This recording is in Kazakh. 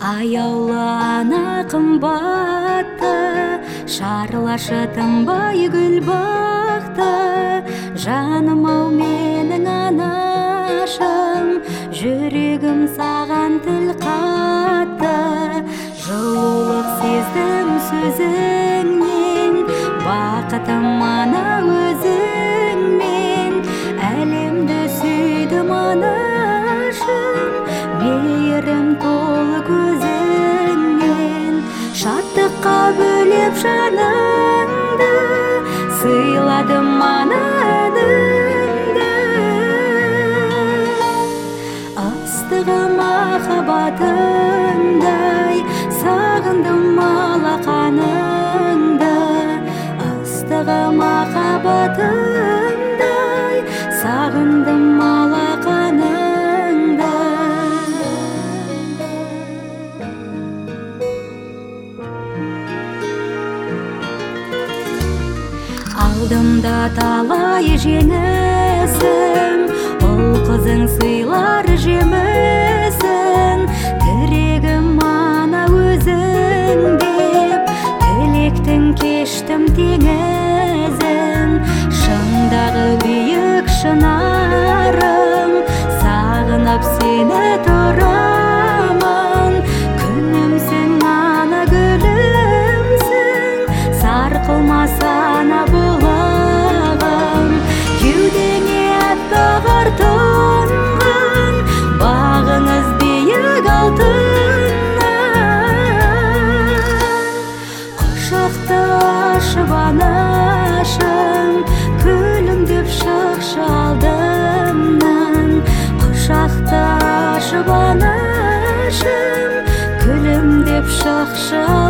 Аяулы ана қымбатты, шарлашы тынбай гүл бақты. Жаным-ау менің анашым, жүрегім саған тіл қатты. Жылулық сездім сөзіңнен, бақытым ана өзіңмен. Әлемді сүйдім анашым, мейірім толы көзіңнен. Шаттыққа бөлеп жаныңды, сыйладым анаңды. Ыстығы махаббатыңдай, сағындым алақаныңды. Ыстығы махаббатыңдай, сағындым алақаныңды. Алдымда талай жеңісің, ұл қызың сыйлар жемісің. Тірегім ана өзің деп, тілектің кештім теңізін. Шыңдағы биік шынарым, сағынып сені тұрамын. Күнімсің ана гүлімсің, сарқылмас ана бұлағым. Кеудеңе аппақ ар тұнған, бағыңыз биік алтыннан. Құшақты ашып анашым, күлімдеп шықшы алдымнан. Құшақты ашып анашым, күлімдеп шықшы